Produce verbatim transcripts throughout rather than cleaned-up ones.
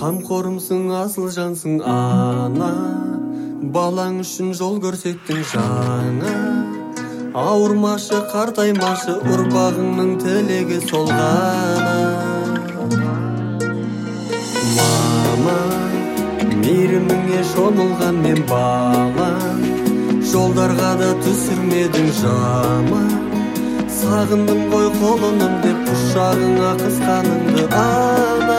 Қамқорымсың, асыл жансың ана, балаң үшін жол көрсеттің жаңа. Ауырмашы, қартаймашы, ұрпағыңның тілегі сол ғана. Мама, мейіріміңе шомылған мен балам, жолдарға да түсірмедің жаман. Сағындым ғой қолыным деп, құшағыңа қысқаныңды ана.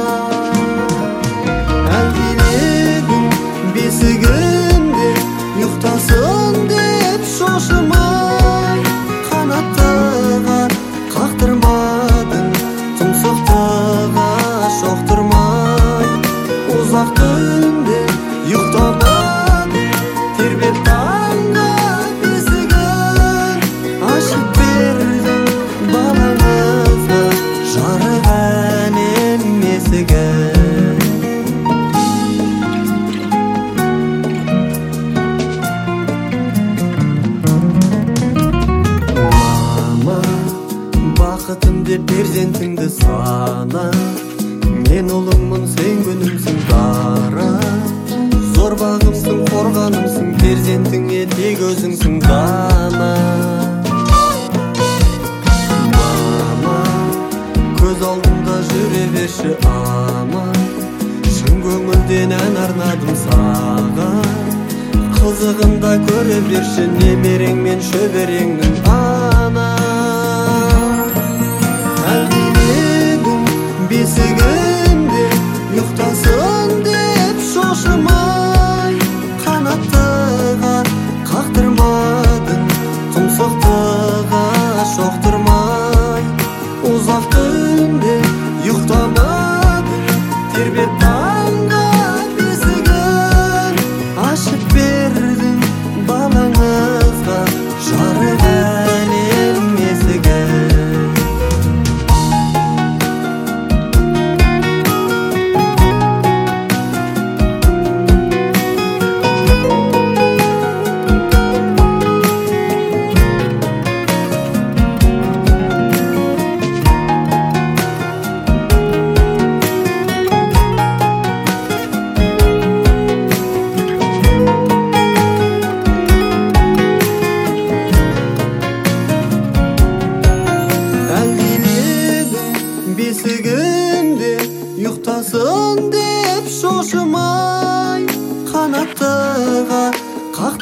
Әлдиледің бесігінде ұйықтасын деп шошымай, қанаттыға қақтырмадың, тұмсықтыға шоқтырмай. Ұзақ түнде ұйықтамадың, тербеп таңға бесігін ашып бердің балаңызға, жарық әлем есігін. Бақытым деп перзентіңді сана, мен ұлыңмын, сен күнімсің дара. Зор бағымсың, қорғанымсың, перзентіңе тек өзіңсің дана. Мама, көз алдымда жүре берші аман, шын көңілден ән арнадым саған. Қызығында көре берші немерең мен шөбереңнің ана. Әлдиледің бесігінде ұйықтасын деп шошымай, қанаттыға қақтырмадың, тұмсықтыға шоқтырмай. Ұзақ түнде ұйықтамадың, тербеп таңға бесігін ашып бердің балаңызға, жарық әлем есігін. Бесігінде ұйықтасын деп шошымай, қанаттыға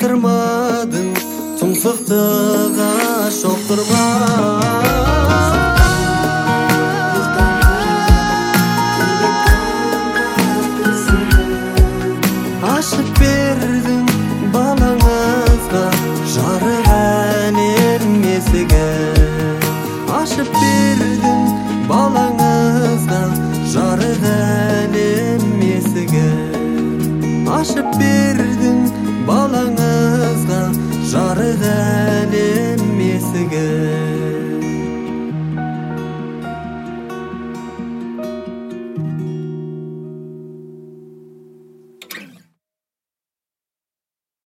қақтырмадың, тұмсықтыға шоқтырмай.